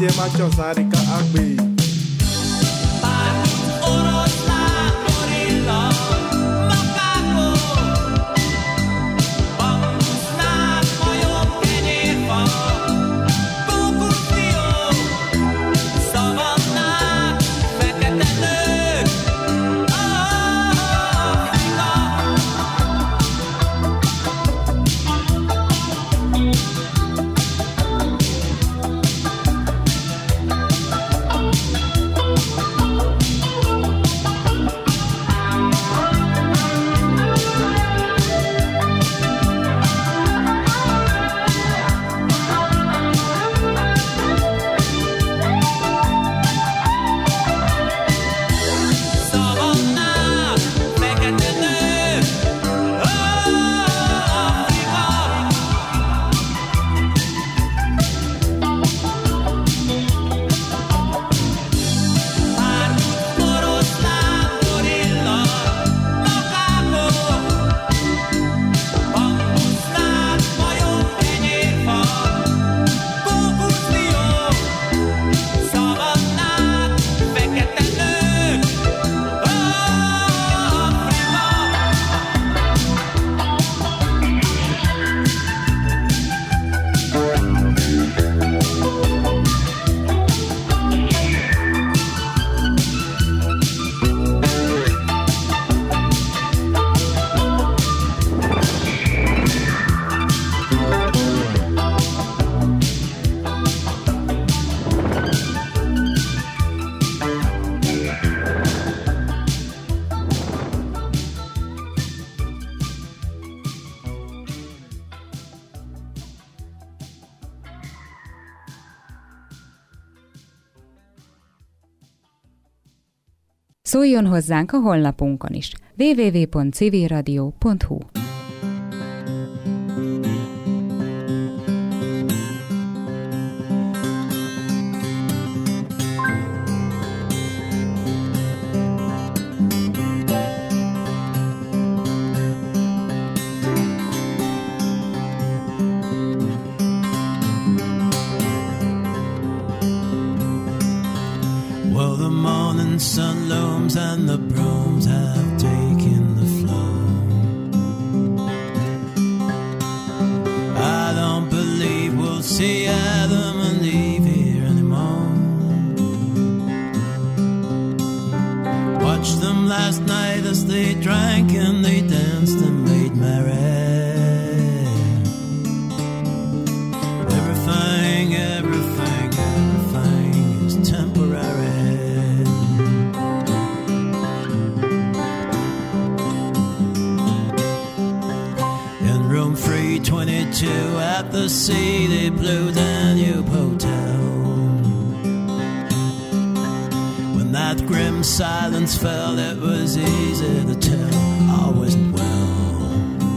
Tie macho sarika agbi Szóljon hozzánk a honlapunkon is www.civilradio.hu. Well, the morning sun looms and the brooms have taken the floor. I don't believe we'll see Adam and Eve here anymore. Watched them last night as they drank and they danced and made merry. Everything, everything, everything is temporary. In room 322 at the sea, the Blue Danube Hotel. When that grim silence fell, it was easy to tell I wasn't well.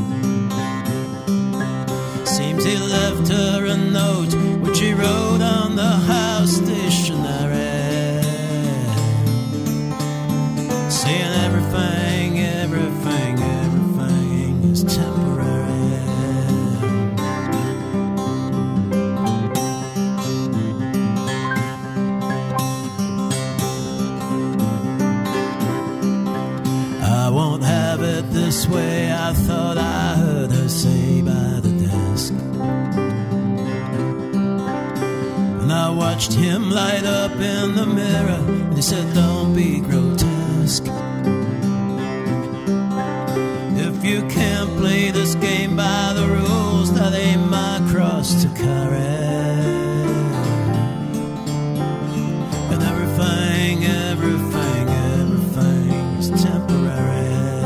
Seems he left her a note which he wrote on the house stationery, saying everything, everything, everything is temporary. I won't have it this way, I thought I heard her say by the desk. And I watched him light up in the mirror, and he said, don't be grotesque. If you can't play this game by the rules, that ain't my cross to carry. And everything, everything, everything is temporary.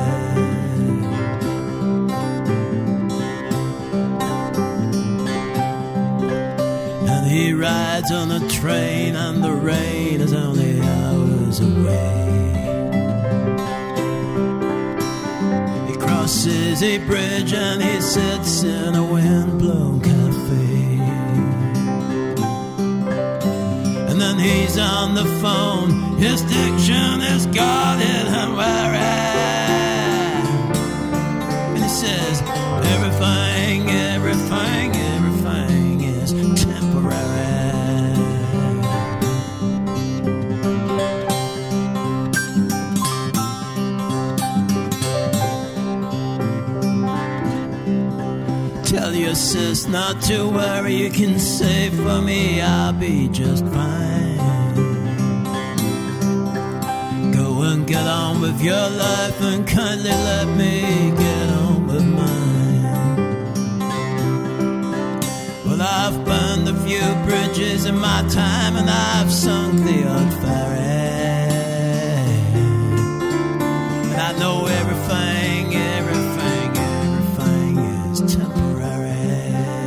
And he rides on a train and the rain is only hours away. He crosses a bridge and he sits in a wind-blown cafe. And then he's on the phone, his diction is guarded and wary. And he says, everything, everything, everything is temporary. your sis not to worry. You can say for me I'll be just fine. Go and get on with your life and kindly let me get on with mine. Well, I've burned a few bridges in my time and I've sunk the odd ferry. And I know everything is temporary.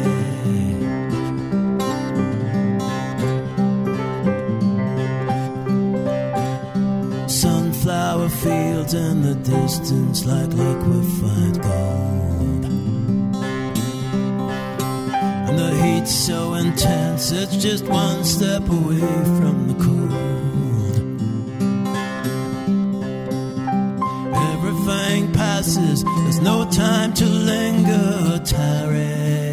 Sunflower fields in the distance like liquefied gold. And the heat's so intense, it's just one step away from the cold. Everything passes, there's no time to linger or tarry.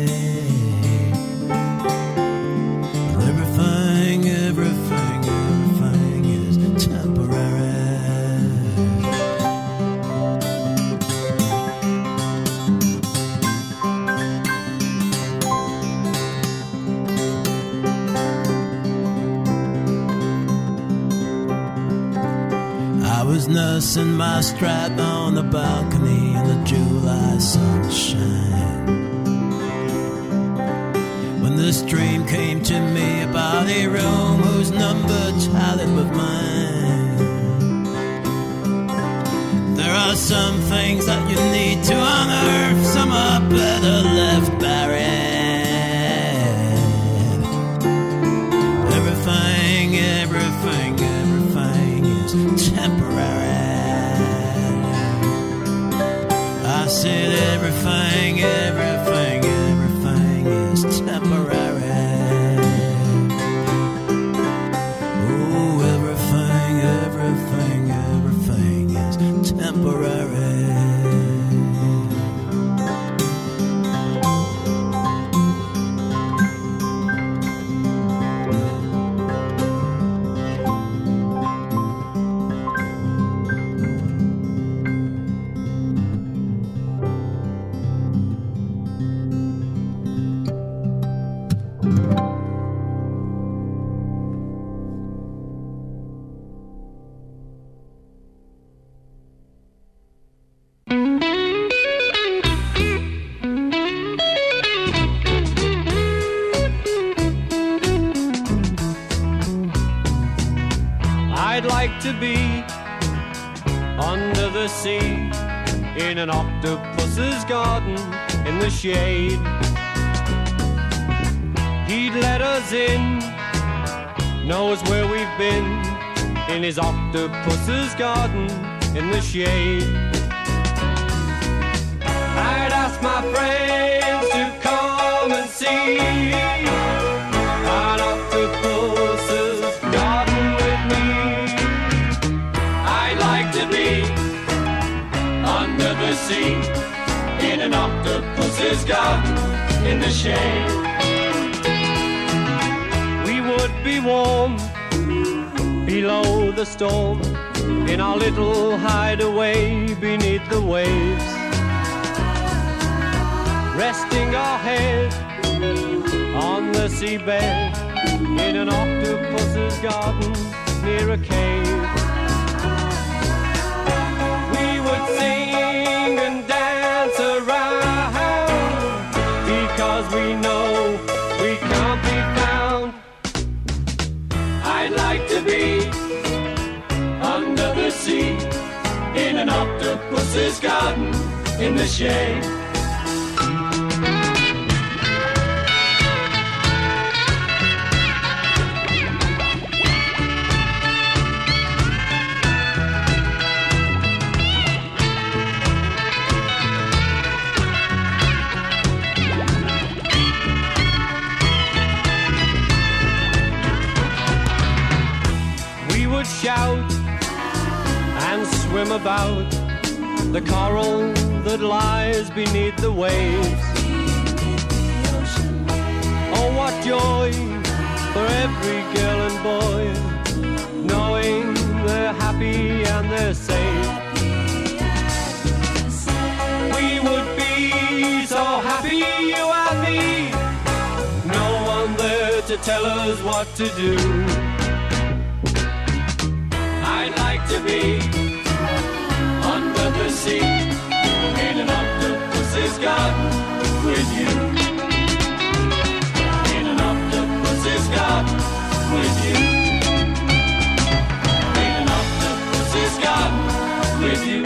Everything is temporary. I was nursing my strap on the balcony in the July sunshine, when this dream came to me about a room whose number tallied with mine. There are some things that you need to unearth, some are better left buried. Everything is temporary. I said everything is temporary. Oh, everything is temporary. I'd like to be under the sea, in an octopus's garden, in the shade. He'd let us in, knows where we've been, in his octopus's garden, in the shade. I'd ask my friends to come and see an octopus's garden with me. I'd like to be under the sea, in an octopus's garden, in the shade. We would be warm below the storm, in our little hideaway beneath the waves, resting our head on the seabed, in an octopus's garden near a cave. We would sing and dance around, because we know we can't be found. I'd like to be under the sea, in an octopus's garden, in the shade. Shout and swim about the coral that lies beneath the waves. Oh, what joy for every girl and boy, knowing they're happy and they're safe. We would be so happy, you and me, tell us what to do. I'd like to be under the sea in an octopus's garden with you. In an octopus's garden with you. In an octopus's garden with you.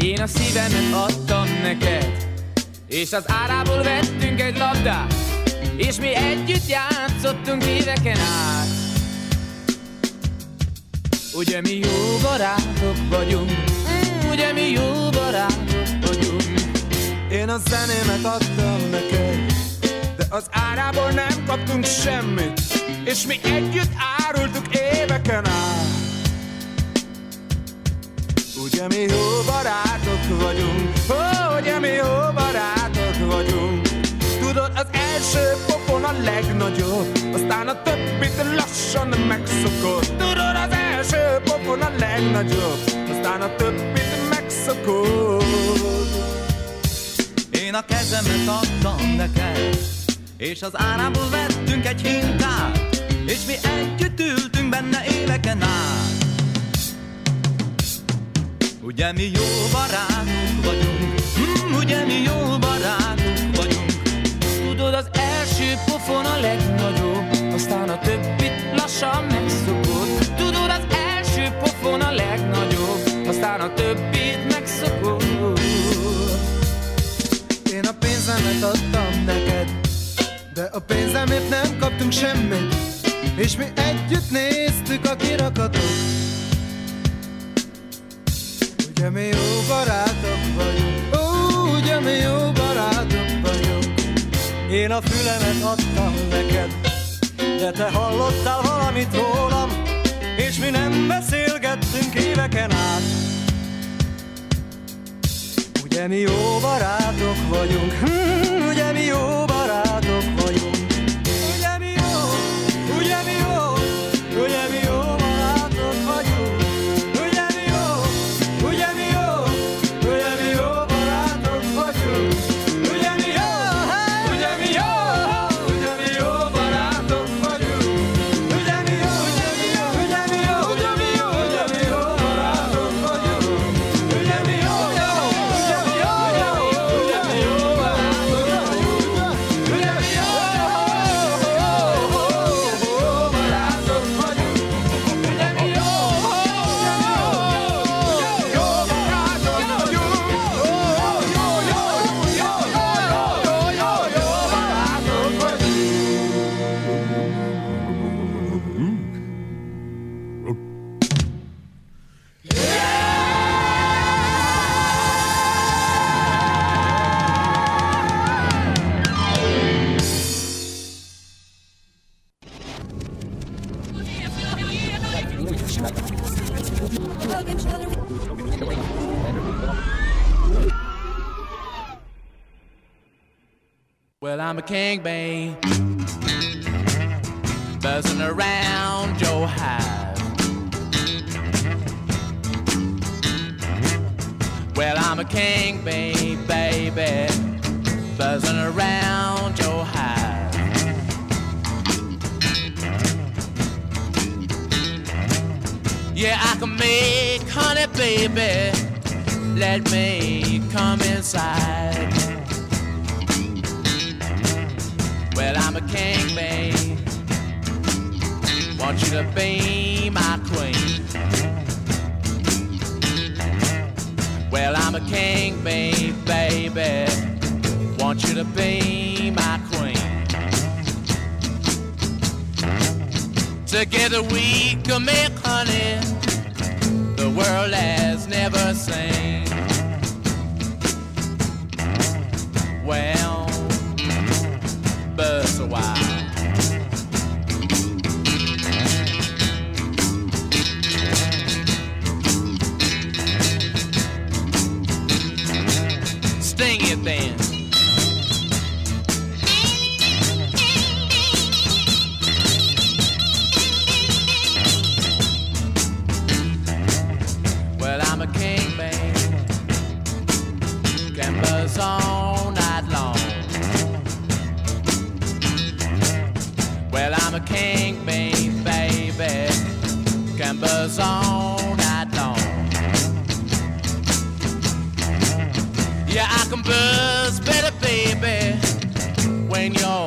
Én a szívemet adtam neked, és az árából vettünk egy labdát, és mi együtt játszottunk éveken át. Ugye mi jó barátok vagyunk, ugye mi jó barátok vagyunk. Én a zenémet adtam neked, de az árából nem kaptunk semmit, és mi együtt árultuk éveken át. Ugye mi jó barátok vagyunk, ugye mi jó barátok vagyunk. Tudod, az első pofon a legnagyobb, aztán a többit lassan megszokod. Tudod, az első pofon a legnagyobb, aztán a többit megszokod. Én a kezemet adtam neked, és az árából vettünk egy hintát, és mi együtt ültünk benne éveken át. Ugye mi jó barátok vagyunk, ugye mi jó barátok vagyunk. Tudod, az első pofon a legnagyobb, aztán a többit lassan megszokod. Tudod, az első pofon a legnagyobb, aztán a többit megszokod. Én a pénzemet adtam neked, de a pénzemért nem kaptunk semmit, és mi együtt néztük a kirakatot. Ugye mi jó barátok vagyunk, ugye mi jó barátok vagyunk. Én a fülemet adtam neked, de te hallottál valamit rólam, és mi nem beszélgettünk éveken át. Ugye mi jó barátok vagyunk, ugye mi jó barátok vagyunk. Ugye mi jó, ugye mi jó, ugye mi jó barátok vagyunk. Ugye mi jó, ugye mi jó, ugye mi jó barátok vagyunk. Ugye mi jó, ugye mi jó, ugye mi jó barátok vagyunk. Ugye mi jó, ugye mi jó, ugye mi jó, ugye mi jó, ugye mi jó barátok vagyunk. Ugye mi jó, ugye mi jó, ugye mi jó barátok vagyunk. Ugye mi jó, barátok vagyunk. Ugye mi jó, Well, I'm a king, babe, buzzing around your hive. Well, I'm a king, babe, baby, buzzing around your hive. Yeah, I can make honey, baby, let me come inside. Well, I'm a king, babe, want you to be my queen. Well, I'm a king, babe, baby, want you to be my queen. Together we can make honey the world has never seen. Well, buzz a while. Sting it then. Well, I'm a king, babe, can buzz all night long. Well, I'm a king, babe, baby, can buzz all night long. Yeah, I can buzz better, baby, when you're